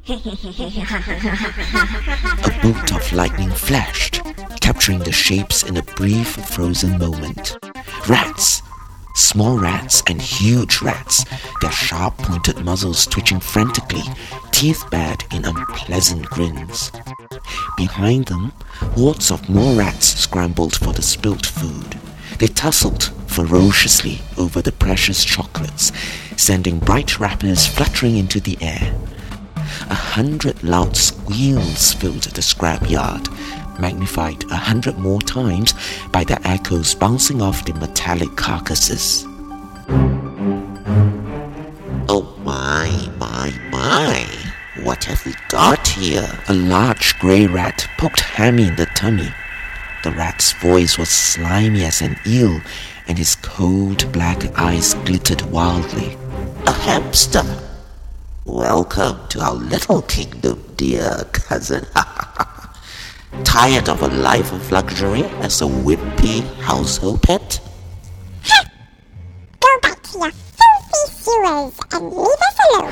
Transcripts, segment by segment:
A bolt of lightning flashed, capturing the shapes in a brief frozen moment. Rats! Small rats and huge rats, their sharp pointed muzzles twitching frantically, teeth bared in unpleasant grins. Behind them, hordes of more rats scrambled for the spilt food. They tussled ferociously over the precious chocolates, sending bright wrappers fluttering into the air. 100 loud squeals filled the scrapyard, magnified 100 more times by the echoes bouncing off the metallic carcasses. Oh my, what have we got here? A large grey rat poked Hammy in the tummy. The rat's voice was slimy as an eel, and his cold black eyes glittered wildly. A hamster! Welcome to our little kingdom, dear cousin. Tired of a life of luxury as a wimpy household pet? Go back to your filthy sewers and leave us alone.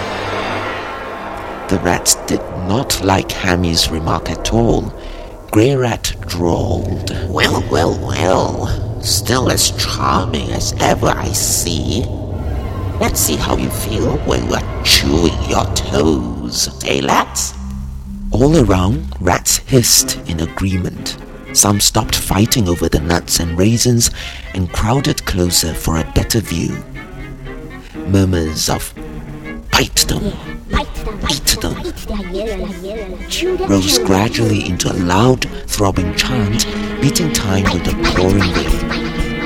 The rats did not like Hammy's remark at all. Grey Rat drawled. Well, still as charming as ever, I see. Let's see how you feel when we're chewing your toes, eh, lads? All around, rats hissed in agreement. Some stopped fighting over the nuts and raisins and crowded closer for a better view. Murmurs of "Bite them! Eat them!" rose gradually into a loud, throbbing chant, beating time with the pouring rain.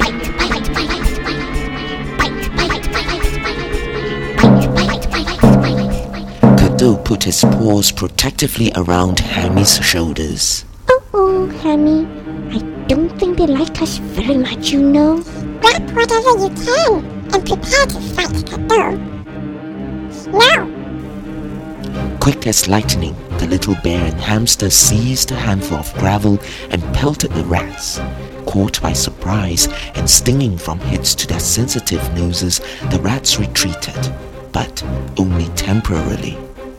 Cadeau put his paws protectively around Hammy's shoulders. Oh, Hammy, I don't think they like us very much, you know. Grab whatever you can and prepare to fight Cadeau. Now! Quick as lightning, the little bear and hamster seized a handful of gravel and pelted the rats. Caught by surprise and stinging from hits to their sensitive noses, the rats retreated, but only temporarily.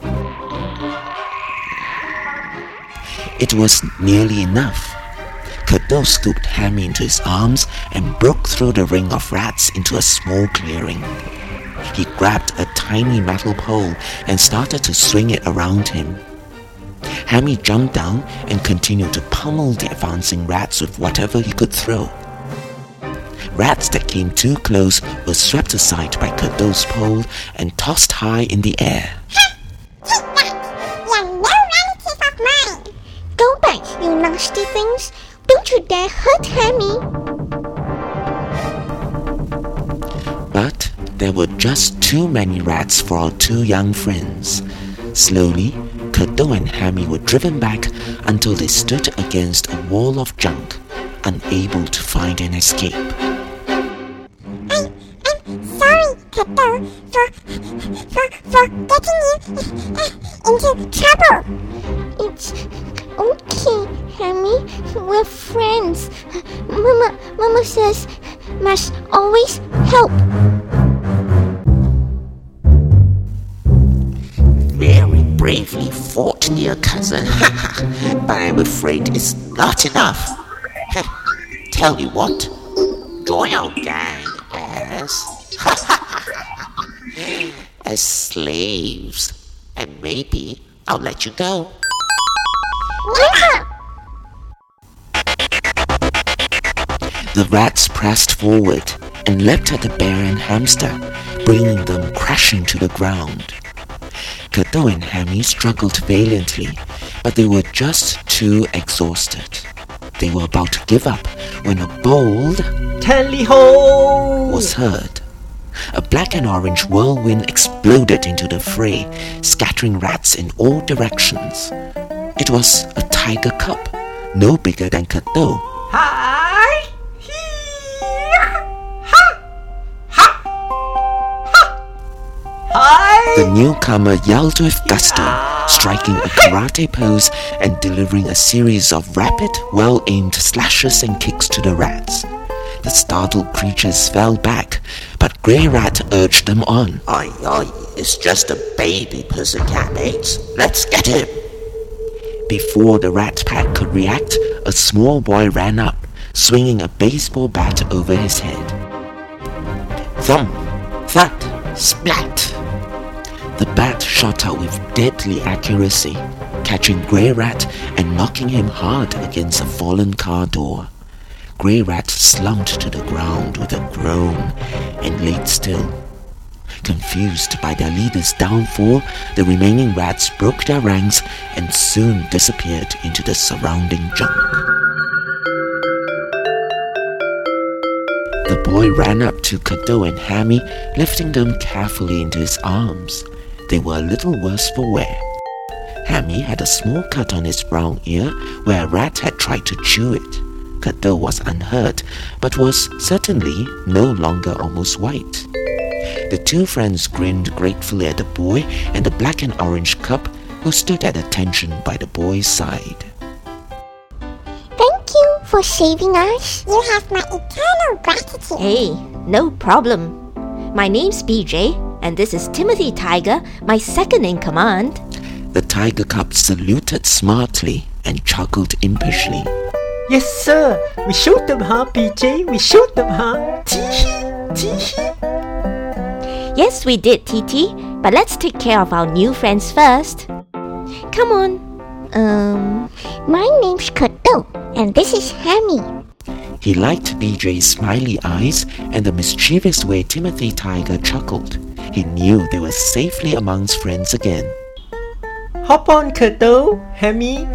It was nearly enough. Cadeau scooped Hammy into his arms and broke through the ring of rats into a small clearing. He grabbed a tiny metal pole and started to swing it around him. Hammy jumped down and continued to pummel the advancing rats with whatever he could throw. Rats that came too close were swept aside by Cadeau's pole and tossed high in the air. Take that! You're no relative of mine! Go back, you nasty things! Don't you dare hurt Hammy! But there were just too many rats for our two young friends. Slowly, Cadeau and Hammy were driven back until they stood against a wall of junk, unable to find an escape. I'm sorry, Cadeau, for getting you into trouble. It's okay, Hammy. We're friends. Mama says must always help. Very bravely fought, dear cousin. But I'm afraid it's not enough. Tell you what, join our gang as slaves, and maybe I'll let you go. Yeah. The rats pressed forward and leapt at the bear and hamster, bringing them crashing to the ground. Cadeau and Hammy struggled valiantly, but they were just too exhausted. They were about to give up when a bold "Tally-ho!" was heard. A black and orange whirlwind exploded into the fray, scattering rats in all directions. It was a tiger cub, no bigger than Cadeau. Hi! Hee! Ha! Ha! Ha! Hi! The newcomer yelled with gusto, striking a karate pose and delivering a series of rapid, well-aimed slashes and kicks to the rats. The startled creatures fell back, but Grey Rat urged them on. Oi, it's just a baby pussycat, mates. Let's get him. Before the rat pack could react, a small boy ran up, swinging a baseball bat over his head. Thump, thud, splat! The bat shot out with deadly accuracy, catching Grey Rat and knocking him hard against a fallen car door. Grey Rat slumped to the ground with a groan and laid still. Confused by their leader's downfall, the remaining rats broke their ranks and soon disappeared into the surrounding junk. The boy ran up to Cadeau and Hammy, lifting them carefully into his arms. They were a little worse for wear. Hammy had a small cut on his brown ear where a rat had tried to chew it. Cadeau was unhurt, but was certainly no longer almost white. The two friends grinned gratefully at the boy and the black and orange cub, who stood at attention by the boy's side. Thank you for saving us. You have my eternal gratitude. Hey, no problem. My name's BJ, and this is Timothy Tiger, my second in command. The tiger cub saluted smartly and chuckled impishly. Yes, sir. We shoot them, huh, PJ? We shoot them, huh? Tee-hee, tee-hee. Yes, we did, TT, but let's take care of our new friends first. Come on. My name's Cadeau, and this is Hammy. He liked BJ's smiley eyes and the mischievous way Timothy Tiger chuckled. He knew they were safely amongst friends again. Hop on, Cadeau, Hammy.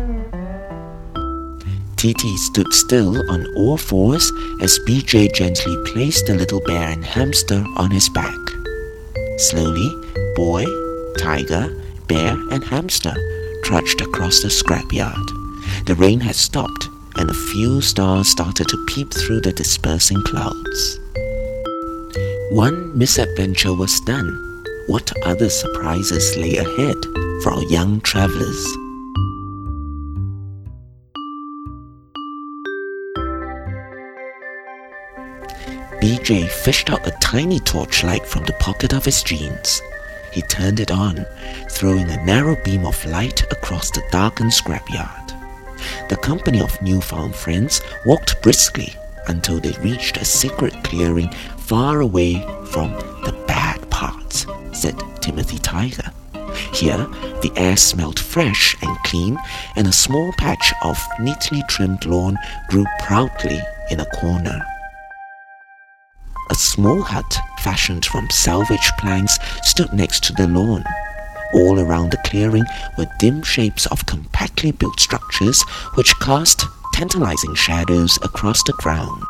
TT stood still on all fours as BJ gently placed the little bear and hamster on his back. Slowly, boy, tiger, bear and hamster trudged across the scrapyard. The rain had stopped and a few stars started to peep through the dispersing clouds. One misadventure was done. What other surprises lay ahead for our young travelers? BJ fished out a tiny torchlight from the pocket of his jeans. He turned it on, throwing a narrow beam of light across the darkened scrapyard. The company of newfound friends walked briskly until they reached a secret clearing far away from the bad parts, said Timothy Tiger. Here, the air smelled fresh and clean, and a small patch of neatly trimmed lawn grew proudly in a corner. A small hut fashioned from salvaged planks stood next to the lawn. All around the clearing were dim shapes of compactly built structures which cast tantalizing shadows across the ground.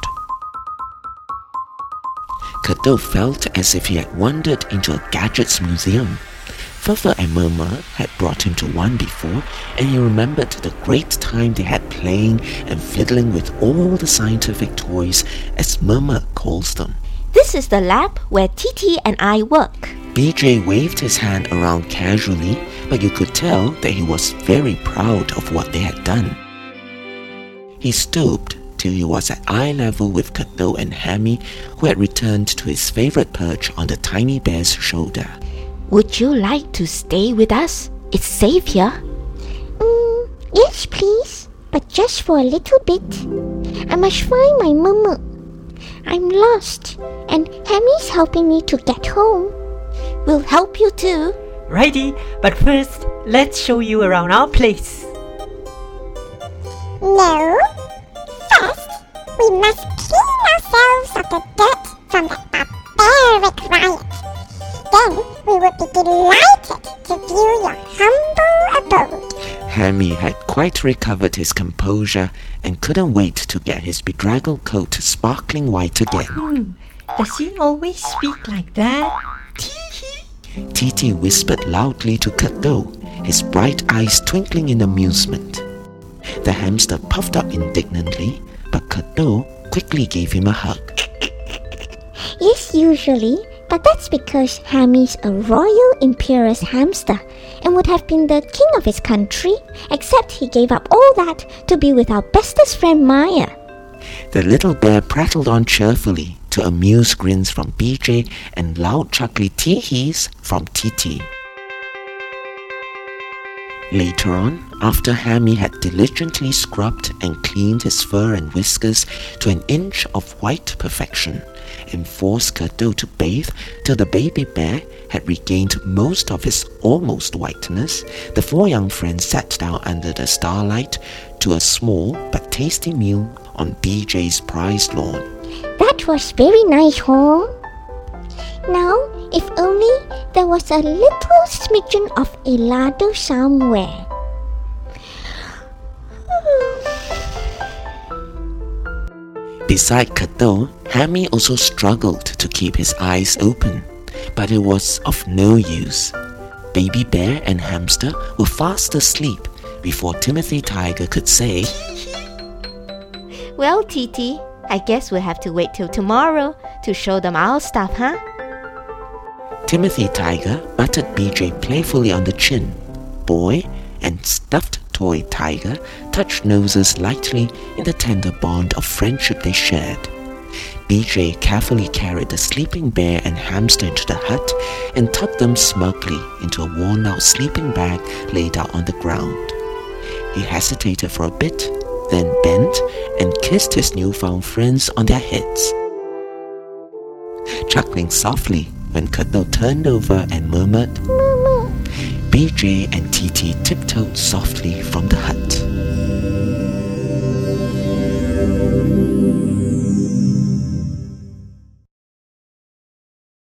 Cadeau felt as if he had wandered into a gadgets museum. Furfur and Murmur had brought him to one before, and he remembered the great time they had playing and fiddling with all the scientific toys, as Murmur calls them. This is the lab where TT and I work. BJ waved his hand around casually, but you could tell that he was very proud of what they had done. He stooped till he was at eye level with Cadeau and Hammy, who had returned to his favorite perch on the tiny bear's shoulder. Would you like to stay with us? It's safe here. Yes, please. But just for a little bit. I must find my Murmur. I'm lost, and Hammy's helping me to get home. We'll help you too. Righty, but first, let's show you around our place. No. First, we must clean ourselves of the dirt from the barbaric riot. Then we would be delighted to view your humble abode. Hammy had quite recovered his composure and couldn't wait to get his bedraggled coat sparkling white again. Does he always speak like that? Tee-hee. TT whispered loudly to Cadeau, his bright eyes twinkling in amusement. The hamster puffed up indignantly, but Cadeau quickly gave him a hug. Yes, usually, but that's because Hammy's a royal imperious hamster and would have been the king of his country, except he gave up all that to be with our bestest friend Maya. The little bear prattled on cheerfully to amuse grins from BJ and loud chuckly tee-hees from TT. Later on, after Hammy had diligently scrubbed and cleaned his fur and whiskers to an inch of white perfection, and forced Cadeau to bathe till the baby bear had regained most of his almost whiteness, the four young friends sat down under the starlight to a small but tasty meal on BJ's prized lawn. That was very nice, huh? Now, if only there was a little smidgen of a ladder somewhere. Beside Cadeau, Hammy also struggled to keep his eyes open, but it was of no use. Baby Bear and Hamster were fast asleep before Timothy Tiger could say, Well, TT, I guess we'll have to wait till tomorrow to show them our stuff, huh? Timothy Tiger butted BJ playfully on the chin. Boy and stuffed toy Tiger touched noses lightly in the tender bond of friendship they shared. BJ carefully carried the sleeping bear and hamster into the hut and tucked them snugly into a worn-out sleeping bag laid out on the ground. He hesitated for a bit, then bent and kissed his newfound friends on their heads. Chuckling softly when Cadeau turned over and murmured, BJ and TT tiptoed softly from the hut.